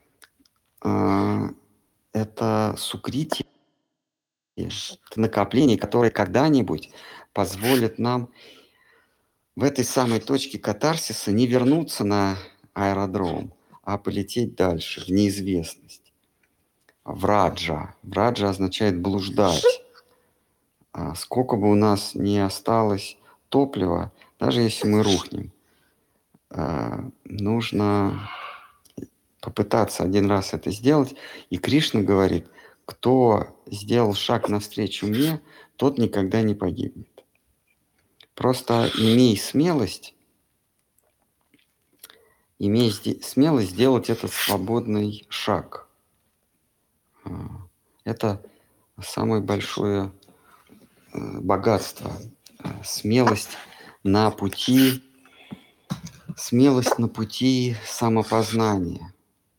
а, это сукрити, это накопление, которое когда-нибудь позволит нам в этой самой точке катарсиса не вернуться на аэродром, а полететь дальше, в неизвестность. Враджа. Враджа означает блуждать. А сколько бы у нас ни осталось топлива, даже если мы рухнем, а, нужно попытаться один раз это сделать. И Кришна говорит: кто сделал шаг навстречу мне, тот никогда не погибнет. Просто имей смелость, имей сде- смелость сделать этот свободный шаг. А, Это самое большое э, богатство. э, Смелость на пути, смелость на пути самопознания.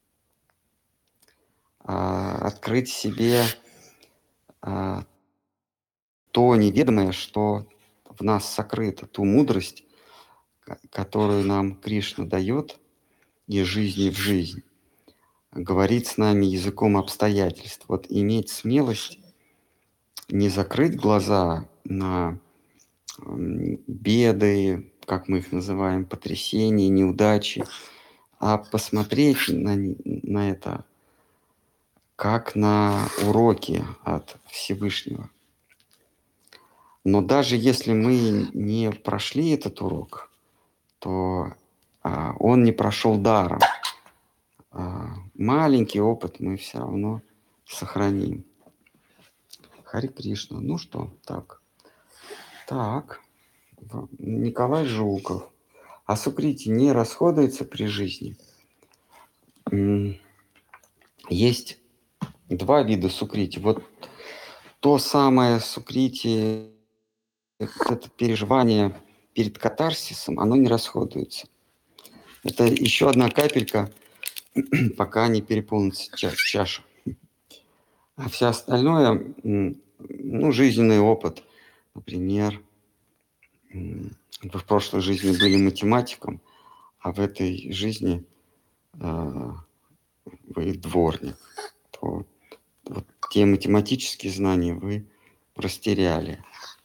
А, Открыть себе а, то неведомое, что в нас сокрыто, ту мудрость, ко- которую нам Кришна дает из жизни в жизнь, говорить с нами языком обстоятельств. Вот иметь смелость не закрыть глаза на м, беды, как мы их называем, потрясения, неудачи, а посмотреть на, н- на это как на уроки от Всевышнего. Но даже если мы не прошли этот урок, то а, он не прошел даром. А, маленький опыт мы все равно сохраним. Хари Кришна. Ну что, так. Так. В- Николай Жуков. А сукрити не расходуется при жизни? М, Есть два вида сукрити. Вот то самое сукрити, это переживание перед катарсисом, оно не расходуется. Это еще одна капелька, пока не переполнится ча- чаша. А все остальное, ну, жизненный опыт, например, вы в прошлой жизни были математиком, а в этой жизни э, вы дворник, то вот те математические знания вы растеряли.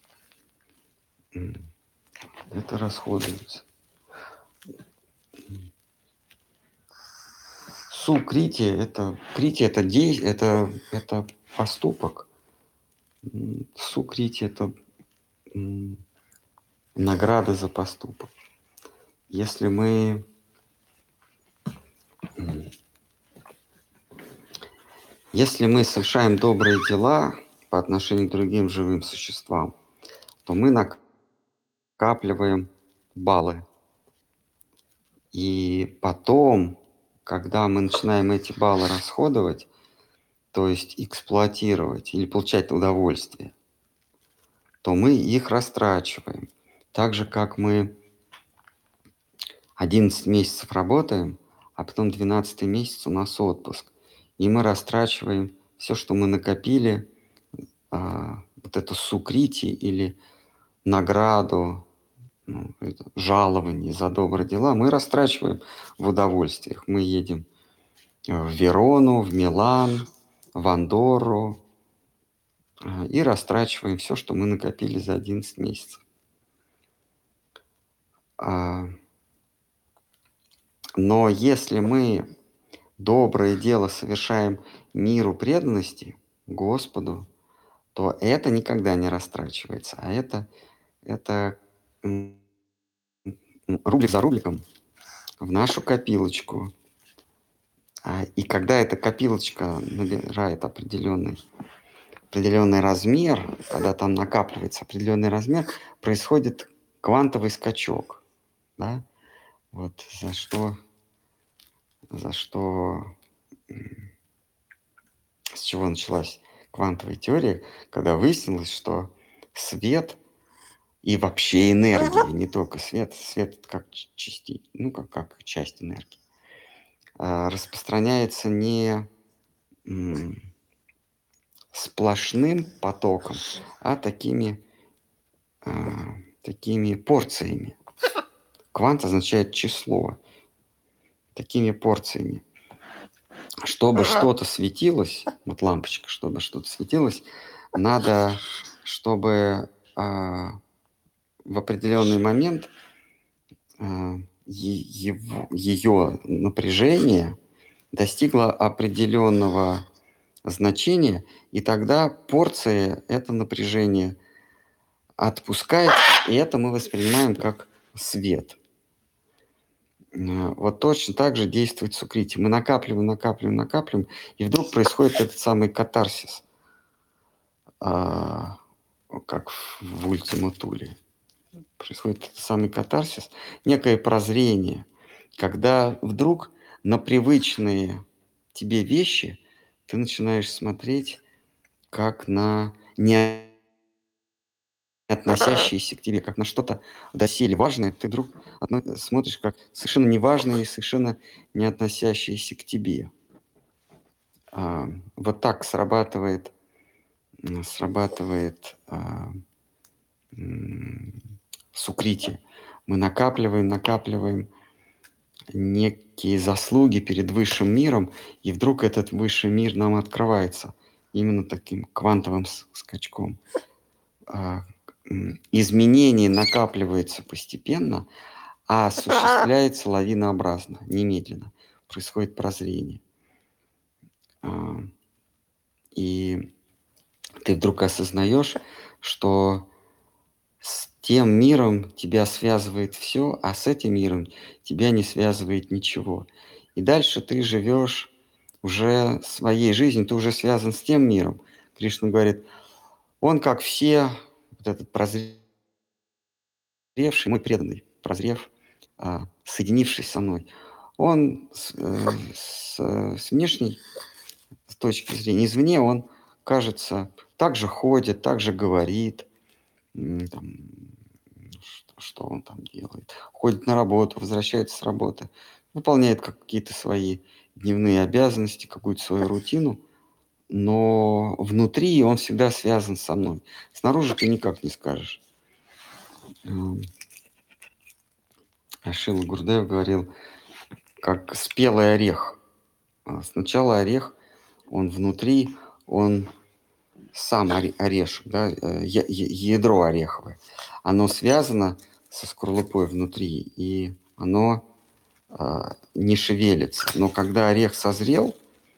Это расходуется. Сукритие это критие это действие, это это поступок. Сукритие это м, награда за поступок. Если мы м, если мы совершаем добрые дела по отношению к другим живым существам, то мы накапливаем баллы. И потом, когда мы начинаем эти баллы расходовать, то есть эксплуатировать или получать удовольствие, то мы их растрачиваем. Так же, как мы одиннадцать месяцев работаем, а потом двенадцатый месяц у нас отпуск. И мы растрачиваем все, что мы накопили, а, вот эту сукрити или награду, ну, это жалование за добрые дела, мы растрачиваем в удовольствиях. Мы едем в Верону, в Милан, в Андорру а, и растрачиваем все, что мы накопили за одиннадцать месяцев. А, Но если мы доброе дело совершаем миру преданности, Господу, то это никогда не растрачивается, а это, это м, м, рублик за рубликом в нашу копилочку. А, И когда эта копилочка набирает определенный, определенный размер, когда там накапливается определенный размер, происходит квантовый скачок. Да? Вот за что, за что м, с чего началась квантовая теория, когда выяснилось, что свет и вообще энергия, не только свет, свет это как части, ну как, как часть энергии, а, распространяется не м, сплошным потоком, а такими, а, такими порциями. Квант означает число, такими порциями. Чтобы что-то светилось, вот лампочка, чтобы что-то светилось, надо, чтобы а, в определенный момент а, е- его, ее напряжение достигло определенного значения, и тогда порция это напряжение отпускает, и это мы воспринимаем как свет. А, Вот точно так же действует сукрити. Мы накапливаем, накапливаем, накапливаем, и вдруг происходит этот самый катарсис, а, как в, в Ultima Thule. Происходит этот самый катарсис, некое прозрение, когда вдруг на привычные тебе вещи ты начинаешь смотреть как на не относящиеся к тебе, как на что-то доселе важное, ты вдруг отно- смотришь как совершенно неважное и совершенно не относящееся к тебе. А, вот так срабатывает, м, срабатывает а, м, сукрити. Мы накапливаем, накапливаем некие заслуги перед высшим миром, и вдруг этот высший мир нам открывается именно таким квантовым с- скачком. А, м, Изменение накапливается постепенно, а осуществляется лавинообразно, немедленно. Происходит прозрение. А, И ты вдруг осознаешь, что с тем миром тебя связывает все, а с этим миром тебя не связывает ничего. И дальше ты живешь уже своей жизнью, ты уже связан с тем миром. Кришна говорит, он как все, вот этот прозревший, мой преданный, прозрев, а, соединившись со мной, он с, э, с, э, с внешней точки зрения, извне он, кажется, так же ходит, так же говорит, м, там, что он там делает. Ходит на работу, возвращается с работы, выполняет какие-то свои дневные обязанности, какую-то свою рутину, но внутри он всегда связан со мной. Снаружи ты никак не скажешь. Ашила Гурдеев говорил, как спелый орех. Сначала орех, он внутри, он сам орешек, да, ядро ореховое. Оно связано со скорлупой внутри, и оно а, не шевелится. Но когда орех созрел,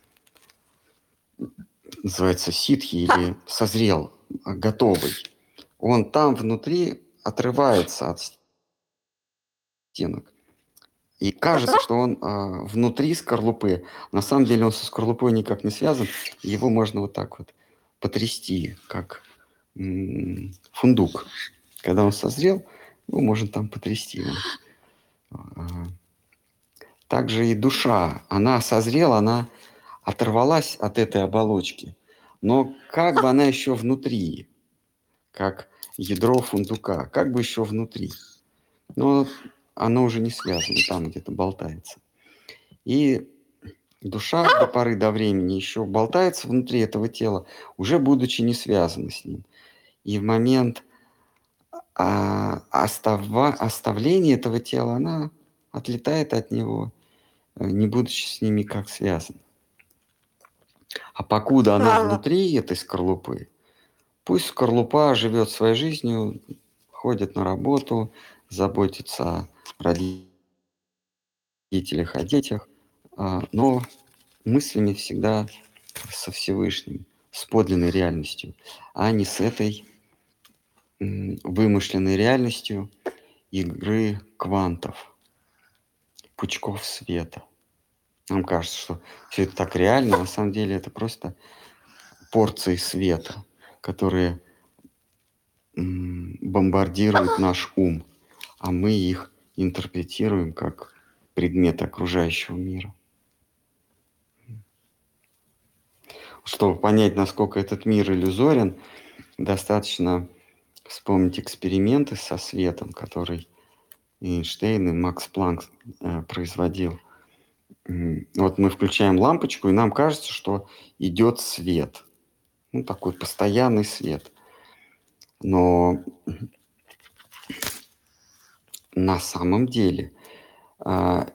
называется ситхи, или созрел, готовый, он там внутри отрывается от стенок. И кажется, что он а, внутри скорлупы. На самом деле он со скорлупой никак не связан. Его можно вот так вот потрясти, как м- фундук. Когда он созрел, его можно там потрясти. А, также и душа. Она созрела, она оторвалась от этой оболочки. Но как бы она еще внутри, как ядро фундука, как бы еще внутри. Но оно уже не связано, там где-то болтается. И душа до поры до времени еще болтается внутри этого тела, уже будучи не связана с ним. И в момент а, остава, оставления этого тела она отлетает от него, не будучи с ним никак связана. А покуда она внутри этой скорлупы, пусть скорлупа живет своей жизнью, ходит на работу, заботится о родителях, о детях, но мыслями всегда со Всевышним, с подлинной реальностью, а не с этой вымышленной реальностью игры квантов, пучков света. Нам кажется, что все это так реально, на самом деле это просто порции света, которые бомбардируют наш ум, а мы их интерпретируем как предмет окружающего мира. Чтобы понять, насколько этот мир иллюзорен, достаточно вспомнить эксперименты со светом, который Эйнштейн и Макс Планк э, производил. Вот мы включаем лампочку, и нам кажется, что идет свет. Ну, такой постоянный свет. Но на самом деле э,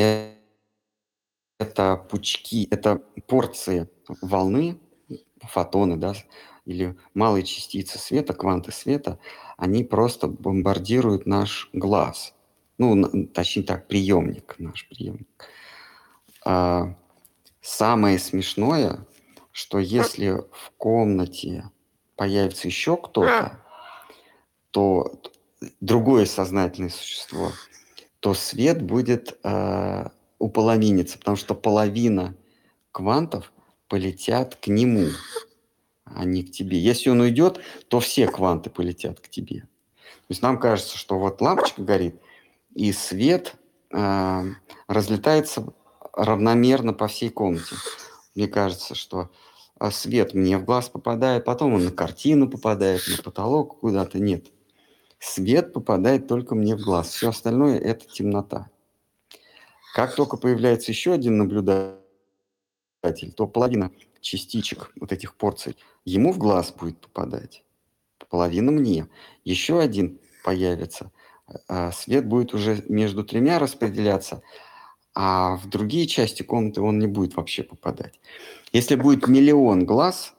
это пучки, это порции волны, фотоны, да, или малые частицы света, кванты света, они просто бомбардируют наш глаз. Ну, точнее так, приемник, наш приемник. А самое смешное, что если в комнате появится еще кто-то, то другое сознательное существо, то свет будет э, уполовиниться, потому что половина квантов полетят к нему, а не к тебе. Если он уйдет, то все кванты полетят к тебе. То есть нам кажется, что вот лампочка горит, и свет э, разлетается равномерно по всей комнате. Мне кажется, что свет мне в глаз попадает, потом он на картину попадает, на потолок куда-то. Нет. Свет попадает только мне в глаз. Все остальное – это темнота. Как только появляется еще один наблюдатель, то половина частичек вот этих порций ему в глаз будет попадать, половина мне. Еще один появится, а свет будет уже между тремя распределяться, а в другие части комнаты он не будет вообще попадать. Если будет миллион глаз,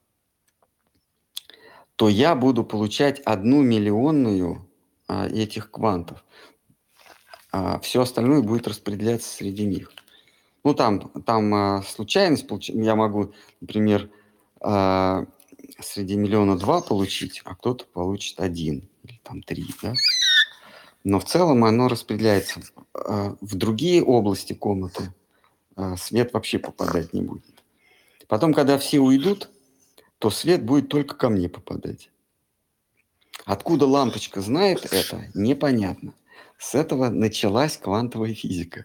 то я буду получать одну миллионную а, этих квантов. А все остальное будет распределяться среди них. Ну, там, там а, случайность, получ... я могу, например, а, среди миллиона два получить, а кто-то получит один или там три, да? Но в целом оно распределяется а, в другие области комнаты, а, свет вообще попадать не будет. Потом, когда все уйдут, то свет будет только ко мне попадать. Откуда лампочка знает это, непонятно. С этого началась квантовая физика.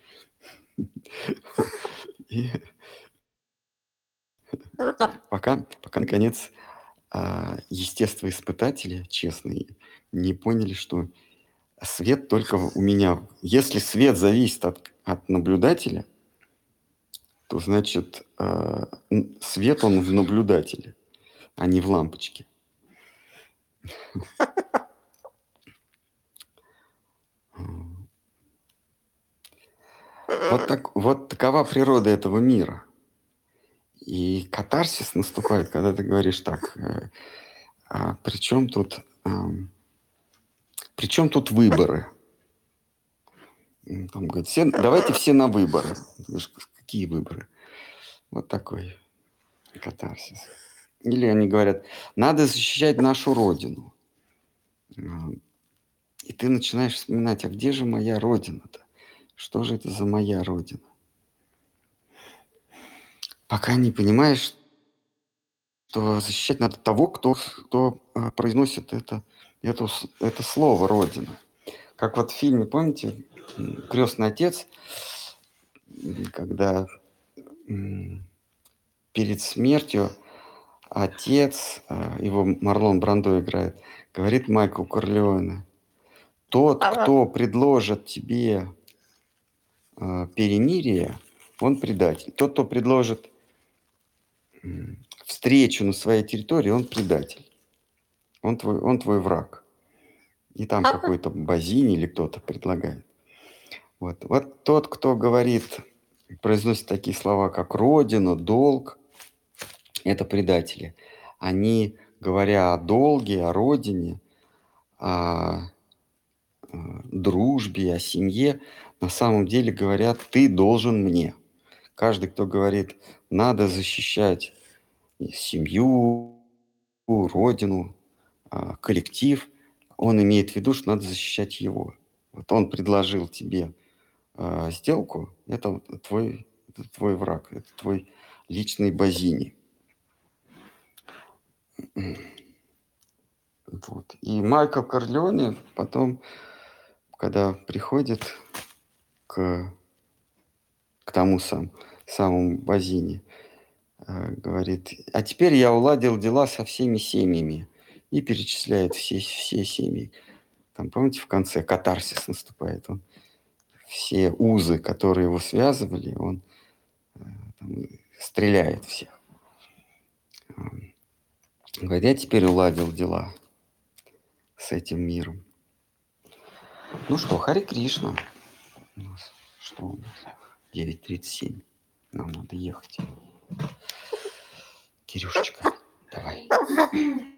И пока, пока, наконец, естествоиспытатели, честные, не поняли, что Свет только у меня. Если свет зависит от, от наблюдателя, то значит э, свет он в наблюдателе, а не в лампочке. Вот, так, вот такова природа этого мира. И катарсис наступает, когда ты говоришь так, э, а при чем тут, э, при чем тут выборы? Там говорят, все, давайте все на выборы. Какие выборы? Вот такой катарсис. Или они говорят, надо защищать нашу родину. И ты начинаешь вспоминать, а где же моя родина-то? Что же это за моя родина? Пока не понимаешь, что защищать надо того, кто, кто произносит это, это, это слово «родина». Как вот в фильме, помните, «Крестный отец», когда перед смертью отец, его Марлон Брандо играет, говорит Майклу Корлеоне, тот, кто предложит тебе э, перемирие, он предатель. Тот, кто предложит э, встречу на своей территории, он предатель. Он твой, он твой враг. И там какой-то Базини или кто-то предлагает. Вот. вот тот, кто говорит, произносит такие слова, как родина, долг, это предатели. Они, говоря о долге, о родине, о дружбе, о семье, на самом деле говорят, ты должен мне. Каждый, кто говорит, надо защищать семью, родину, коллектив, он имеет в виду, что надо защищать его. Вот он предложил тебе э, сделку, это твой, это твой враг, это твой личный Базини. Вот. И Майкл Корлеоне потом, когда приходит к, к тому сам, самому Базини, э, говорит, а теперь я уладил дела со всеми семьями. И перечисляет все, все семьи. Там, помните, в конце катарсис наступает. Он, все узы, которые его связывали, он э, там, стреляет всех. Говорит, я теперь уладил дела с этим миром. Ну что, Харе Кришна. У нас, что у нас? девять тридцать семь. Нам надо ехать. Кирюшечка, давай.